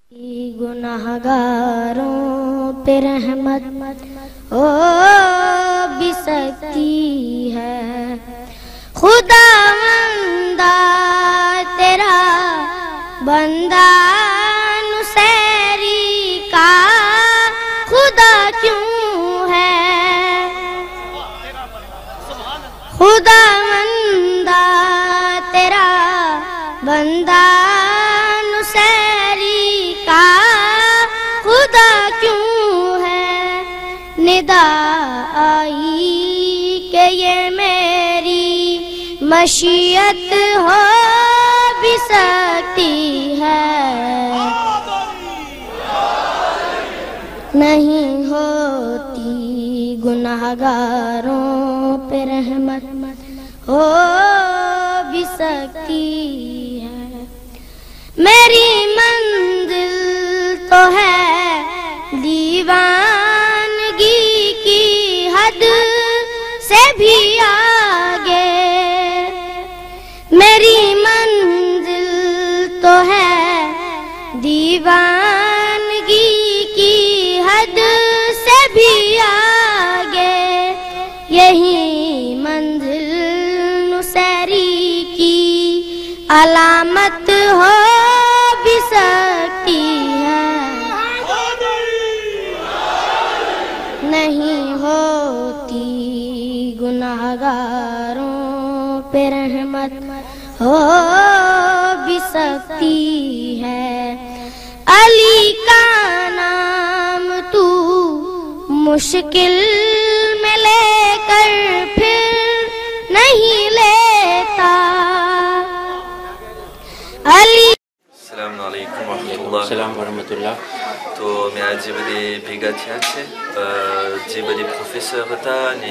گناہگاروں پہ رحمت ہو بھی سکتی ہے، خداوندا تیرا بندہ نصیری کا خدا کیوں ہے، خداوندا تیرا بندہ نصیری کا خدا کیوں ہے، ندا آئی کہ یہ میری مشیت ہو بھی سکتی ہے، نہیں ہوتی گناہگاروں پہ رحمت ہو بھی سکتی ہے، میری منزل تو ہے دیوانگی کی حد سے بھی آگے، میری منزل تو ہے دیوانگی کی حد سے بھی آگے، یہی منزل نصیری کی علامت ہو بھی سکتی ہے، نہیں ہوتی گناہگاروں پہ رحمت ہو بھی سکتی ہے، علی کا نام تو مشکل میں لے کر پھر نہیں لیتا، علی السلام علیکم ورحمۃ اللہ. تو میں آج بدی بھیگا تھیا છે જે બધી પ્રોફેસર હતા અને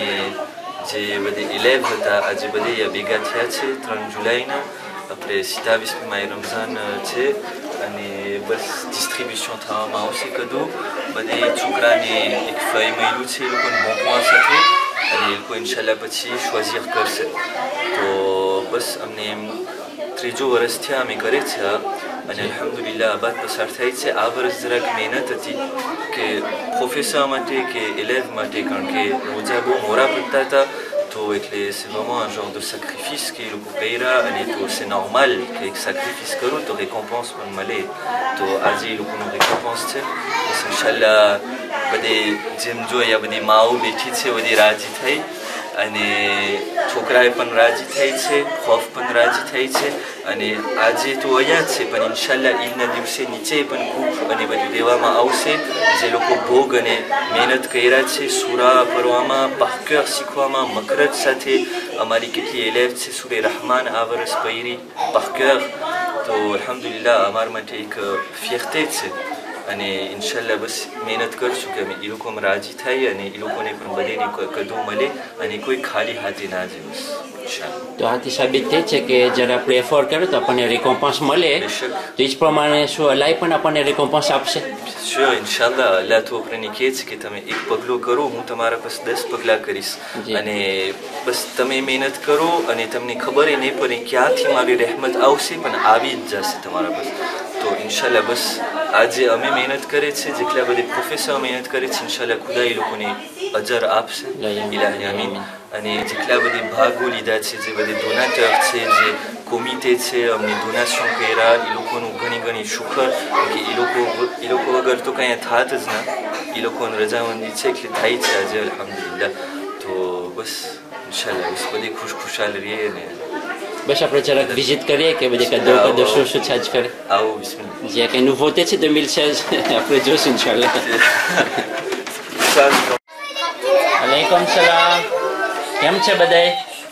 જે બધી ઇલેવ હતા આજે બધી ભેગા થયા છે 3 જુલાઈના આપણે 27મી રમઝાન છે અને બસ ડિસ્ટ્રીબ્યુશન થવામાં આવશે કદું બધી છોકરાને એક ફઈ મળ્યું છે એ લોકોને ભોંકવા સાથે અને એ લોકો ઇન્શાલ્લાહ પછી choisir કરશે. તો બસ અમને ત્રીજું વર્ષ થયા અમે કરે છે અને અલ્હમ્દુલિલ્લાહ આ બાત પસાર થઈ છે. આ વર્ષ જરાક મહેનત હતી કે પ્રોફેસર માટે કે એલેવ માટે કારણ કે રોજા બહુ મોરા પડતા હતા તો એટલે c'est vraiment un genre de sacrifice કે એ લોકો કર્યા અને તો c'est normal કે એક sacrifice કરું તો récompense પણ મળે તો આજે એ લોકોનું récompense છે. બસ ઇન્શાલ્લાહ બધી જેમ જોઈએ આ બધી માઓ બેઠી છે બધી રાજી થઈ અને છોકરાએ પણ રાજી થઈ છે, ખોફ પણ રાજી થઈ છે અને આજે તો અહીંયા જ છે પણ ઇન્શાલ્લાહ ઈદના દિવસે નીચે પણ ખૂબ અને બધું દેવામાં આવશે જે લોકો ભોગ અને મહેનત કર્યા છે સૂરા પઢવામાં, પાકર શીખવામાં, મકરજ સાથે અમારી કેટલી એલેવ છે સૂરે રહમાન આ વર્ષ પૈરી પાકર તો અલ્હમ્દુલિલ્લાહ અમારા માટે એક ફિયરતે છે અને ઇન્શાલ્લાહ બસ મહેનત કરશું કે અમે એ લોકોમાં રાજી થાય અને એ લોકોને પણ બધેને કદું મળે અને કોઈ ખાલી હાથે ના જાય બસ ઇન્શાલ્લાહ. તો આથી સાબિત થાય છે કે જ્યારે આપણે એફર્ટ કરીએ તો આપણને રિકોમ્પન્સ મળે તો એ જ પ્રમાણે શું અલ્લાહ પણ આપણને રિકોમ્પન્સ આપશે? શ્યોર ઇન્શાલ્લાહ. અલ્લાહ તો આપણને કહે છે કે તમે એક પગલું કરો હું તમારા પાસે 10 પગલાં કરીશ અને બસ તમે મહેનત કરો અને તમને ખબર નહીં પડે ક્યાંથી મારી રહેમત આવશે પણ આવી જ જશે તમારા પાસે. તો ઇન્શાલ્લાહ બસ આજે અમે મહેનત કરે છે જેટલા બધી પ્રોફેસર મહેનત કરે છે ઇન્શાલ્લાહ ખુદા એ લોકોને અજર આપશે ઇલાહી આમીન. અને જેટલા બધી ભાગો લીધા છે જે બધી ડોનાટર છે જે કોમિટે છે અમને ડોનેશન કર્યા એ લોકોનું ઘણી ઘણી શુક્ર કે એ લોકો વગર તો કાંઈ થાત જ ના એ લોકોની રજામંદી છે એટલે થાય છે આજે અલ્હમ્દુલિલ્લાહ. તો બસ ઇન્શાલ્લાહ બસ બધી ખુશખુશાલ રહીએ ને બસ આપણે જરાક વિઝિટ કરીએ કે બધી કદો શું છાજ કરે. આવો બિસ્મિલ્લાહ. જે કંઈ nouveauté છે 2016 આપણે જોઈશું ઇન્શાલ્લાહ. અલૈકુમ સલામ. કેમ છે બધાય?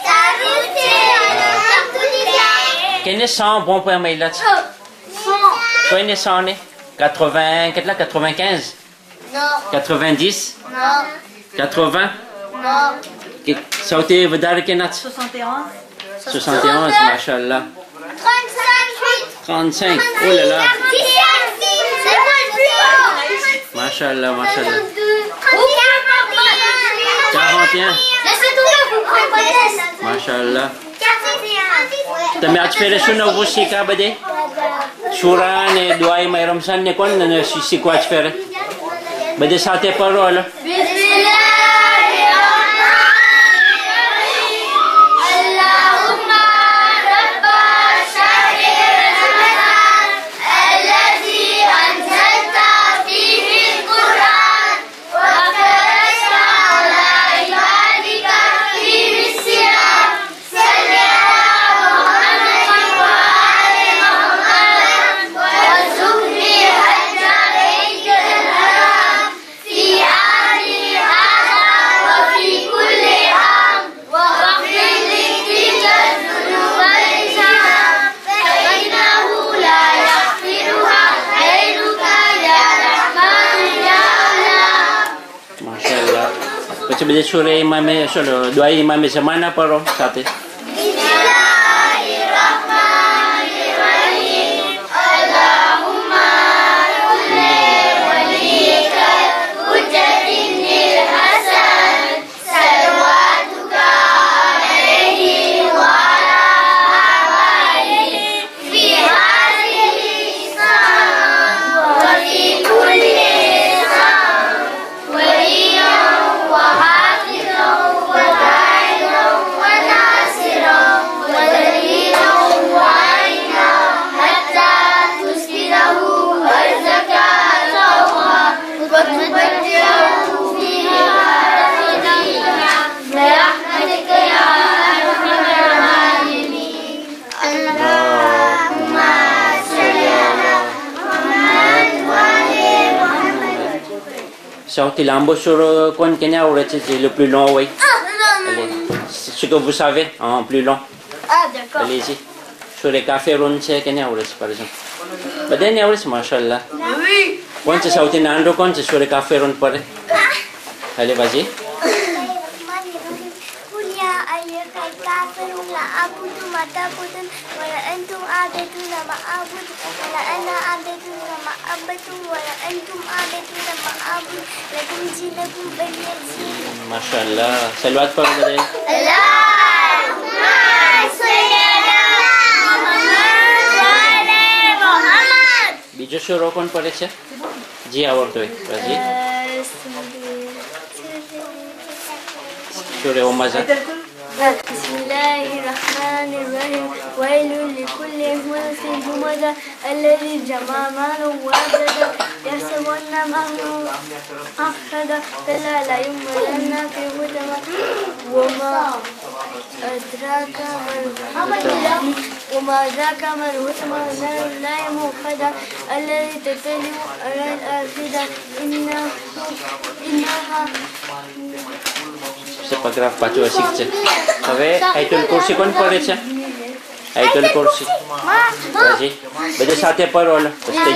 કેને 100 bon point મહિલા છે? કોઈને 100 ને 80 કેટલા 95 90 80 કે સૌથી વધારે કેના છે? 71 માશાઅલ્લાહ. 35 oh là là માશાઅલ્લાહ માશાઅલ્લાહ. 41 માશાઅલ્લાહ. તમે આજ ફેરે શું નવું શીખ્યા બધે? Surah ni doa Mai Ramzan ni kon si kuat fer. Bade sate parole. Macam bila surah imam doa imam semana paro sate. Sorti l'ambo sur quoi qu'il y a c'est le plus long, oui. Ce que vous savez, en plus long. Ah, d'accord. Allez-y. Sur les cafés ronds, c'est qu'il y a par exemple. Mais dernier, oui, machallah. Oui. Quand c'est sorti nando, quand c'est sur les cafés ronds, pareil. Allez, vas-y. Mashallah. Salawat par Nabi. Bijou sur kon pare છે જી આવડતો હોય રાજી سورة ومزة. بسم الله الرحمن الرحيم ويل لكل همزة همزة الذي جمع ماله وعدده يحسب أن ماله أخلده كلا لا ينبذن في هدى وما أدراك ما الهدى نار لا موقدة الذي تطلع على الأفئدة إنها C'est pas grave, pas tout assis. Avez Ayatul Kursi kon pare છે? Ayatul Kursi. Vas-y. Bade સાથે parole.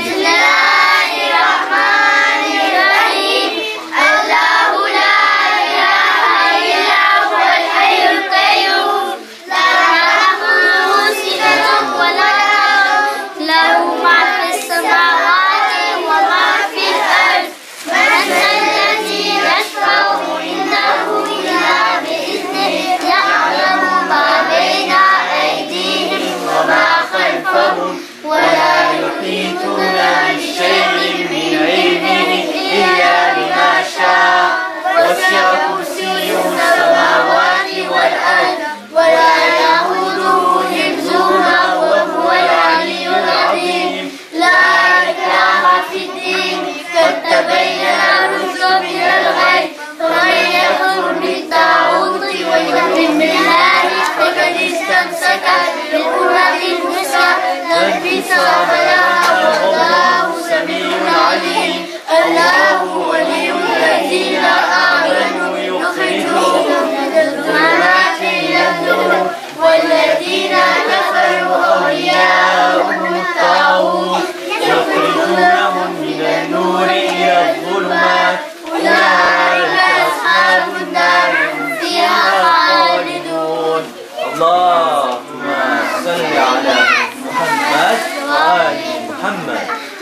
ولا يحيطون بشيء من علمه إلا بما شاء وسع كرسيه السماوات والأرض ولا يئوده حفظهما وهو العلي العظيم لا إكراه في الدين قد تبين الرشد من الغي فمن يكفر بالطاغوت ويؤمن بالله فقد استمسك بالعروة الوثقى لا انفصام لها والله سميع عليم الله ولي الذين آمنوا يخرجهم من الظلمات إلى النور والذين كفروا أولياءهم الطاغوت يخرجونهم من النور إلى الظلمات أولئك أصحاب النار هم فيها خالدون. اللهم صل على محمد وآل محمد.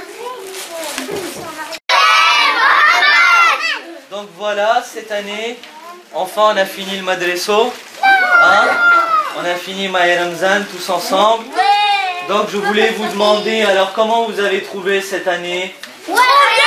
Donc voilà, cette année, enfin on a fini le Madresso, hein? On a fini Maï Ramzan tous ensemble. Donc je voulais vous demander, alors comment vous avez trouvé cette année? Ouais,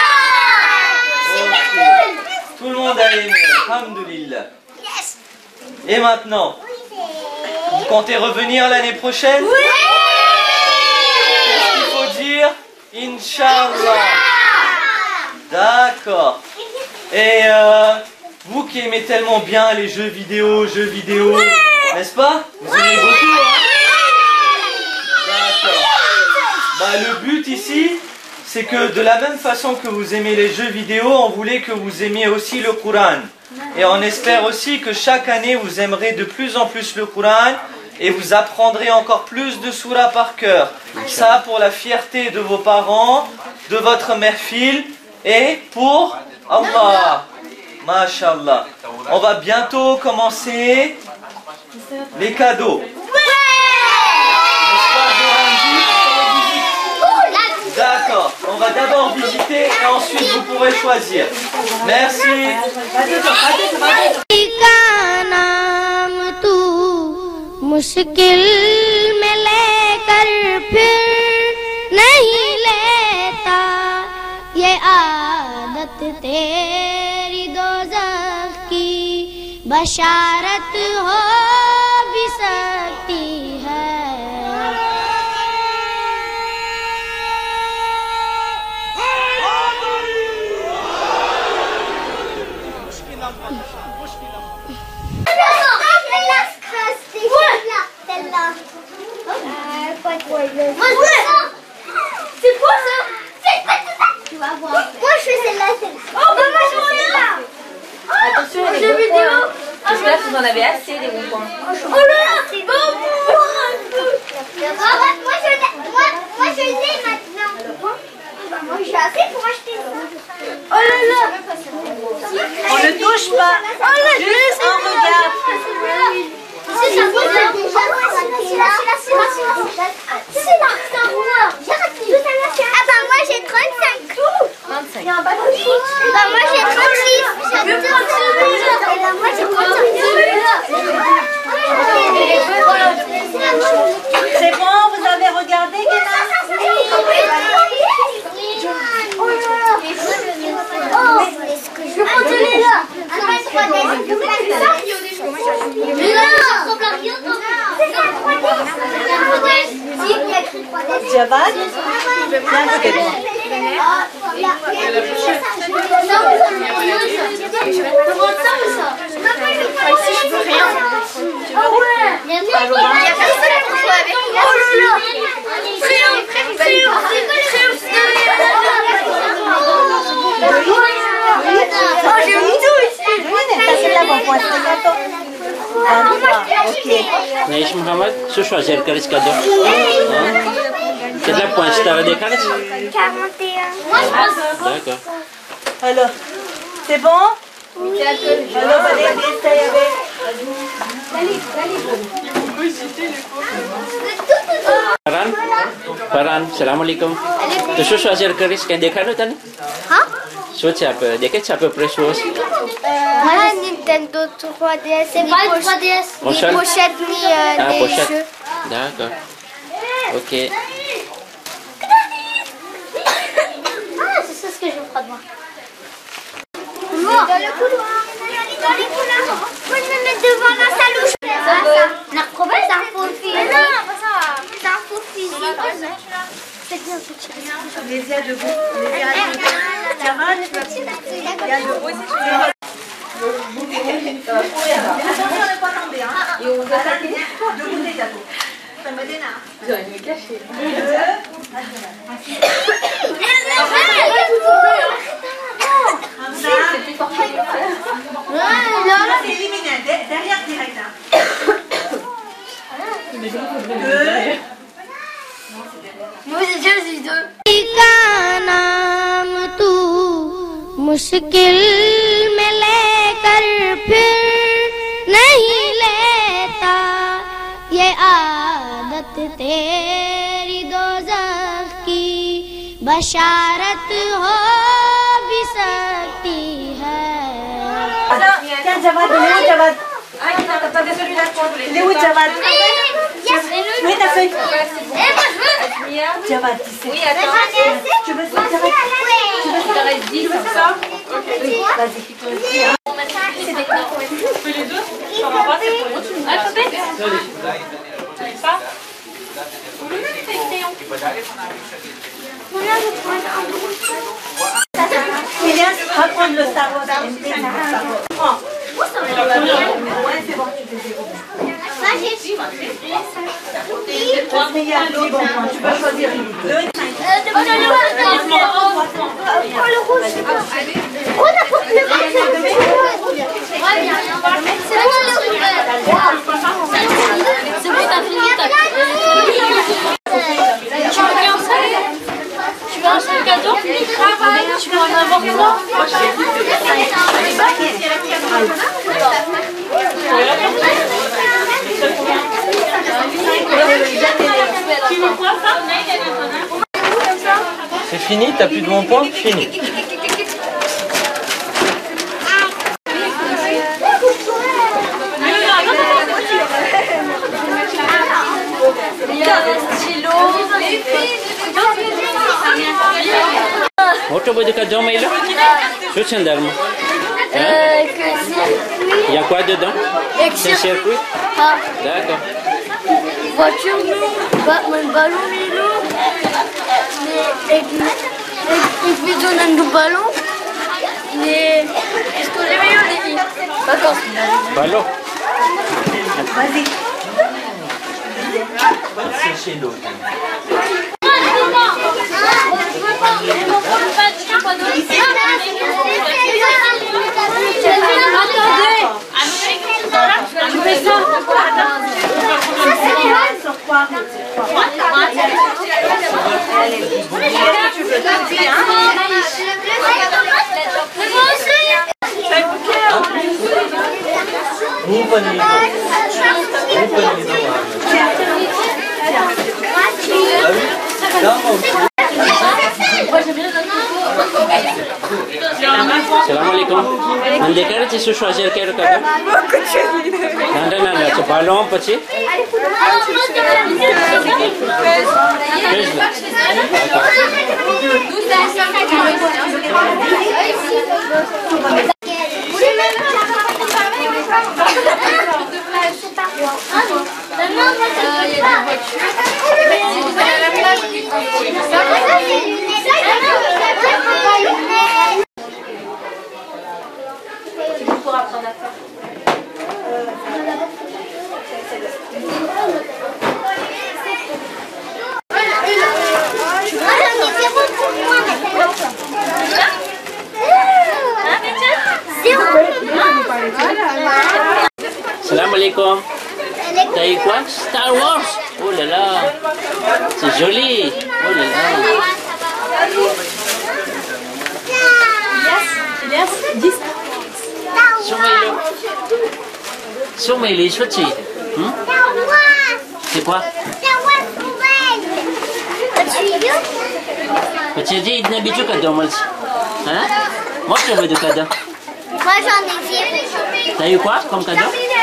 bien. Tout le monde a aimé, alhamdoulilah. Et maintenant, vous comptez revenir l'année prochaine? Oui. Qu'est-ce qu'il faut dire? Inch'Allah. D'accord. Et vous qui aimez tellement bien les jeux vidéo, n'est-ce pas? Vous aimez beaucoup, hein? D'accord. Bah, le but ici, c'est que de la même façon que vous aimez les jeux vidéo, on voulait que vous aimiez aussi le Coran. Et on espère aussi que chaque année, vous aimerez de plus en plus le Coran et vous apprendrez encore plus de surahs par cœur. Ça pour la fierté de vos parents, de votre mère-fille et pour Allah. Masha'Allah. On va bientôt commencer les cadeaux. N'est-ce pas, Zoranji? D'accord, on va d'abord visiter et ensuite vous pourrez choisir. Merci. मुश्किल में लेकर फिर नहीं लेता ये आदत तेरी दोज़ख की बशारत हो भी सकती है C'est quoi ça? Tu vas voir. Moi je fais celle-là. Oh bah moi je fais celle-là. Attention les bonbons. J'espère que vous en avez assez des bonbons. Oh là là, c'est bon. Moi je l'ai maintenant. Moi j'ai assez pour acheter ça. Oh là là. On ne touche pas. Juste on regarde. C'est ça. Ah bah moi j'ai 35 clous. 35. Bah moi j'ai 36. Moi j'ai 35. C'est bon, vous avez regardé, Guéna? Je vais prendre celui-là. Javad, viens avec moi. Naïs Mohamed, tu choisir quel cadeau? Quel point tu as décalé? 41. D'accord. Alors, c'est bon? Alors, allez, essaye avec. Farhan, salam alaikum. Tu veux choisir quel cadeau? Hein? C'est à peu près chose. Voilà, Nintendo 3DS. C'est pas une 3DS. Ni Pochette. pochette, ni des Pochette. jeux. D'accord. Ok. Ah, c'est ça ce que je ferai de moi. Dans le couloir. Dans les couloirs. Moi, je me mets devant la salle où je fais ça. C'est un faux fil. Mais non, ça. C'est un faux fil. C'est bien ce que tu Les yeux debout. Les yeux debout. Javad, viens debout. Attention à ne pas tomber. Et on va s'attaquer debout des gâteaux. Ça me dénard. J'aurais me cacher. C'est plus fort. C'est éliminé. Derrière direct. Deux. Moi, j'ai déjà eu deux. मुश्किल में लेकर फिर नहीं लेता ये आदत तेरी दोज़ख की बशारत हो भी सकती है Tiens, Javad, Javad. Attendez, celui-là, il est où, Javad? Oui, ta feuille. Javad, 17. Oui, attends. Tu veux ça, Javad? Tu veux ça? Tu veux ça? Oui, vas-y. Les deux, ça va pas, c'est pour l'autre. Ça? Elias, va prendre le savon. Prends. Ouais, c'est bon, tu fais zéro. Ça, j'ai su. Parce qu'il y a 10 bons points. Tu peux choisir le 5. Le rouge. On apporte le vert. C'est bon, le rouge. C'est bon, t'as fini ta Tu veux un sac? Tu veux un sac cadeau? Tu veux en avoir trois? Tu veux quoi ça? C'est fini, t'as plus de bons points? Fini. Moto baju cadeau mais là. Soutien d'armes. Il y a quoi dedans? C'est circuit. D'accord. Voiture, ballon, vélo. Ich will so einen Ballon. Nee, est-ce que les meilleurs les filles? Vacances. Ballon. Vas-y. C'est chez l'autre. Tu fais ça? Sur quoi? Tu veux te dire, Salam alaikum. Nanti kira tu choisir kira cadeau. Nanti tu ballon petit. Pour apprendre à faire. Salam alaikum. T'as eu quoi? Star Wars. Oh là là. C'est joli. Oh là là. Elias, 10. Soumaili, Sochi. C'est quoi? Petit dit, il n'a pas de cadeau, moi. Hein? Moi, je veux de cadeau. Moi, j'en ai fait. T'as eu quoi comme cadeau?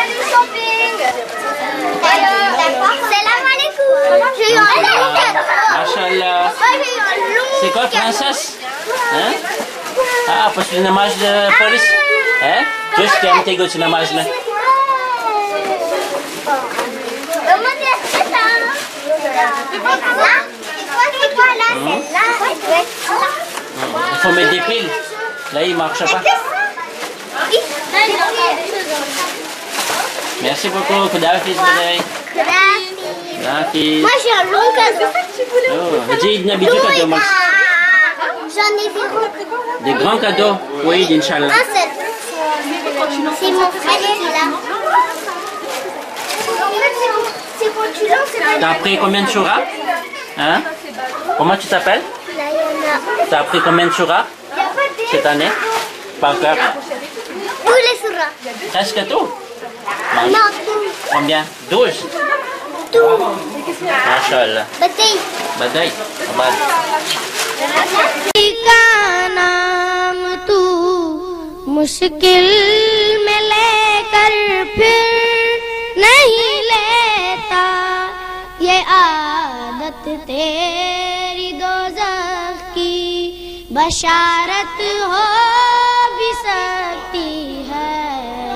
Salam alaikum. J'ai eu un long. Machallah. J'ai eu un long. C'est quoi, princesse? Hein? Ah, parce que le namaz de Paris. Hein? Juste un petit goût de namaz là. Il faut mettre des piles. Là, il ne marche pas. Merci beaucoup. Koudafiz, Badaï. Koudafiz. Moi, j'ai un long cadeau. Oh, j'ai une habitude à demain. J'en ai zéro. Des grands cadeaux. Oui, Inch'Allah. Un seul. C'est mon frère qui est là. C'est quand tu lances, c'est pas T'as appris combien de surah? Hein? Comment tu t'appelles? là, il y en a. T'as appris combien de surah cette année? Par cœur? Tous les surahs. Presque tout. Non, tout. Combien? 12. Tout. Masha'Allah. Bataille. Badaï. Abad. का नाम तू मुश्किल में लेकर फिर नहीं लेता, ये आदत तेरी दोज़ख की बशारत हो